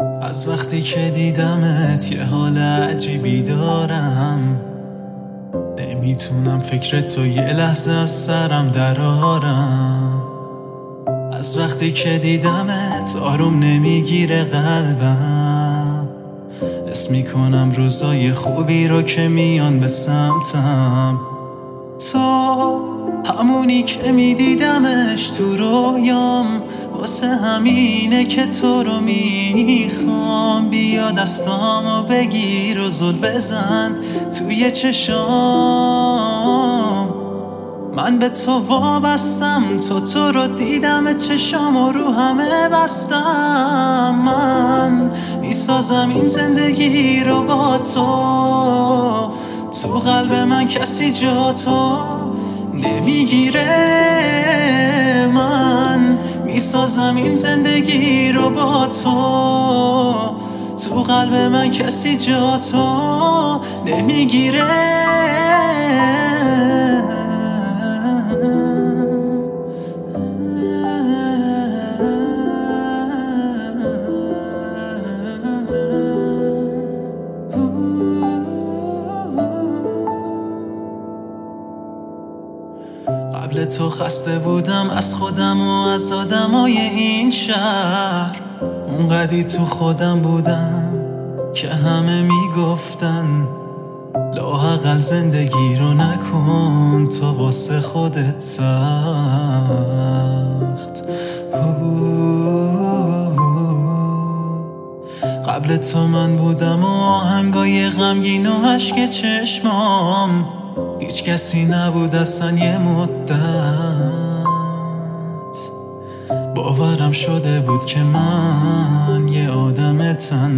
از وقتی که دیدمت یه حال عجیبی دارم، نمیتونم فکر تو یه لحظه از سرم درارم. از وقتی که دیدمت آروم نمیگیره قلبم، حس میکنم روزای خوبی رو که میان به سمتم. تو همونی که میدیدمش تو رویام، واسه همینه که تو رو میخوام. بیا دستامو بگیر و زل بزن توی چشام. من به تو وابستم، تو رو دیدم چشامو رو همه بستم. من میسازم این زندگی رو با تو قلب من کسی جا تو نمیگیره. من میسازم این زندگی رو با تو قلب من کسی جا تو نمیگیره. قبل تو خسته بودم از خودم و از آدمای این شهر. اونقدی تو خودم بودم که همه میگفتن لااقل زندگی رو نکن تو واسه خودت سخت. قبل تو من بودم و آهنگای غمگین و عشق چشمام، هیچ کسی نبود اصلا یه مدت. باورم شده بود که من یه آدم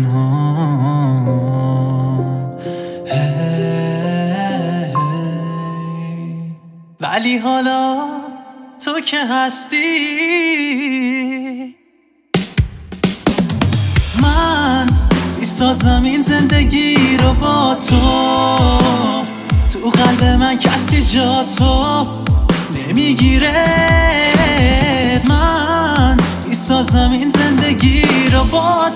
تنهام. ولی حالا تو که هستی، من میسازم این زندگی رو با تو قلب من کسی جا تو نمیگیره. من میسازم این زندگی رو با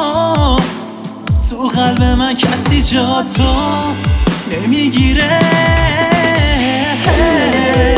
تو قلب من کسی جا تو نمیگیره.